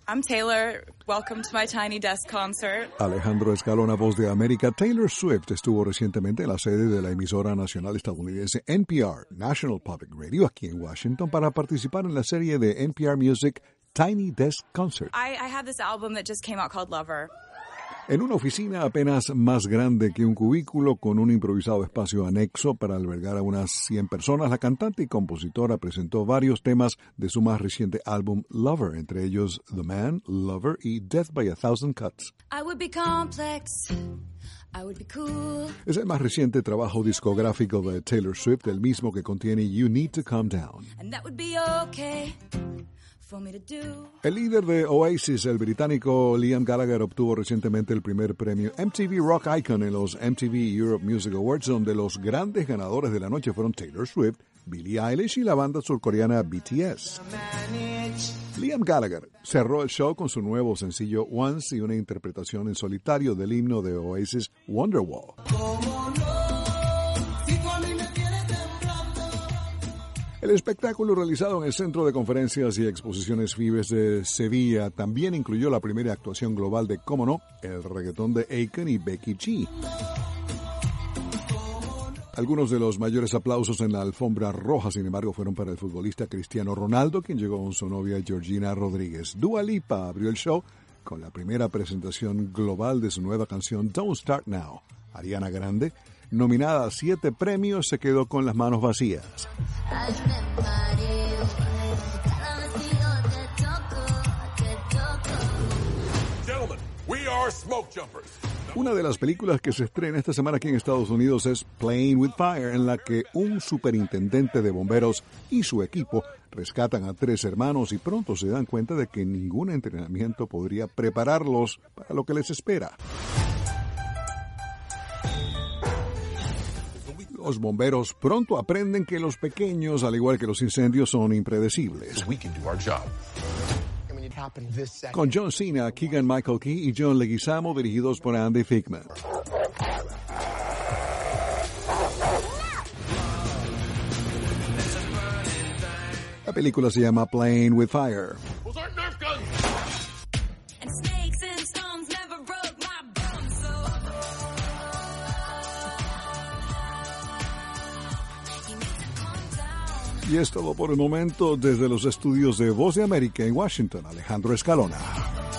I'm Taylor. Welcome to my Tiny Desk concert. Alejandro Escalona, Voz de América. Taylor Swift estuvo recientemente en la sede de la emisora nacional estadounidense NPR, National Public Radio, aquí en Washington, para participar en la serie de NPR Music Tiny Desk Concert. I have this album that just came out called Lover. En una oficina apenas más grande que un cubículo con un improvisado espacio anexo para albergar a unas 100 personas, la cantante y compositora presentó varios temas de su más reciente álbum Lover, entre ellos The Man, Lover y Death by a Thousand Cuts. I would be complex. I would be cool. Es el más reciente trabajo discográfico de Taylor Swift, el mismo que contiene You Need to Calm Down. And that would be okay. El líder de Oasis, el británico Liam Gallagher, obtuvo recientemente el primer premio MTV Rock Icon en los MTV Europe Music Awards, donde los grandes ganadores de la noche fueron Taylor Swift, Billie Eilish y la banda surcoreana BTS. Liam Gallagher cerró el show con su nuevo sencillo Once y una interpretación en solitario del himno de Oasis, Wonderwall. El espectáculo realizado en el Centro de Conferencias y Exposiciones Vives de Sevilla también incluyó la primera actuación global de, cómo no, el reggaetón de Akon y Becky G. Algunos de los mayores aplausos en la alfombra roja, sin embargo, fueron para el futbolista Cristiano Ronaldo, quien llegó con su novia Georgina Rodríguez. Dua Lipa abrió el show con la primera presentación global de su nueva canción Don't Start Now. Ariana Grande, nominada a 7 premios, se quedó con las manos vacías. Gentlemen, we are smoke jumpers. Una de las películas que se estrena esta semana aquí en Estados Unidos es Playing with Fire, en la que un superintendente de bomberos y su equipo rescatan a 3 hermanos y pronto se dan cuenta de que ningún entrenamiento podría prepararlos para lo que les espera. Los bomberos pronto aprenden que los pequeños, al igual que los incendios, son impredecibles. We can do our job. Con John Cena, Keegan-Michael Key y John Leguizamo, dirigidos por Andy Fickman. La película se llama Playing with Fire. Those aren't Nerf guns. And snakes and stones never broke my bones, so you need to calm down. Y es todo por el momento desde los estudios de Voz de América en Washington. Alejandro Escalona.